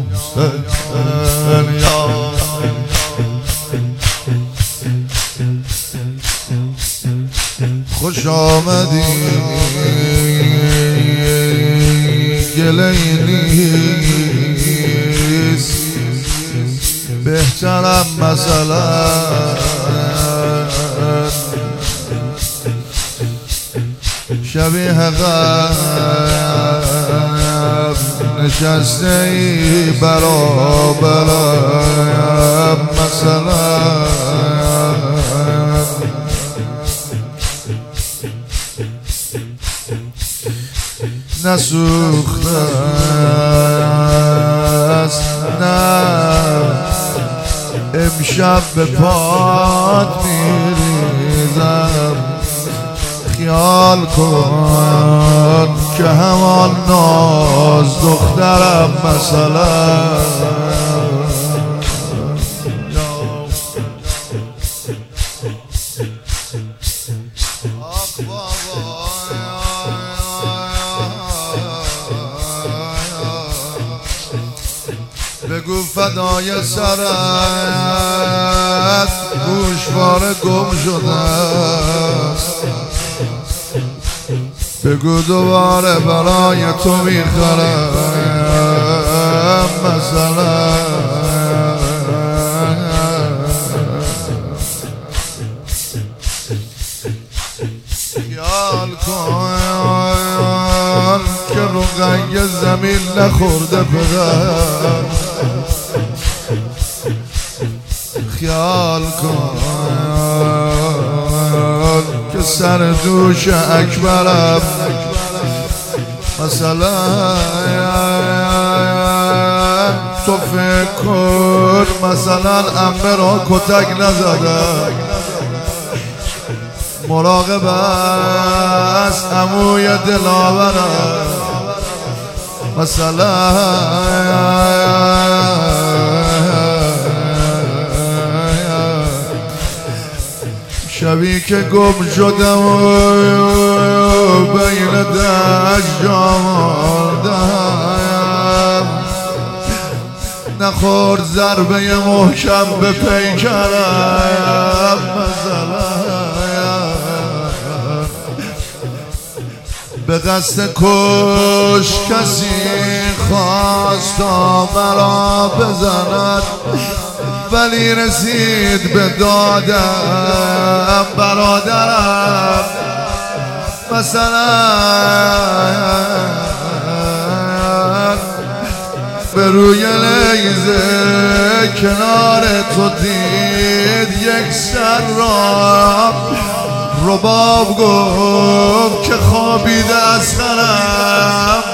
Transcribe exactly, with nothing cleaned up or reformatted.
حسین یا خوش آمدی گله نیست بهترم مثلا شبیه غم نشسته ای برا برایم مثلا نسوخته است نه امشب به پات میریزم خیال کن که همان ناز دخترم مثلا بگو فدای سرت گوشواره گم شده است بگو دوباره برای تو میخرم مثلا خیال کن که رو قنگ زمین نخورده پدر خیال کن که سر دوش اکبرم مثلا تو فکر کن مثلا عمه را کتک نزده مراقب است عموی دلاورم مثلا شبی که گم شدم و بین دشت آمردم نخورد ضربه محکم به پیکرم مثلا به قصد کش کسی خواست تا مرا بزند ولی رسید به دادم برادرم مثلا به روی لیزه کنار تو دید یک سر را رباب گفت که خوابیده از خرم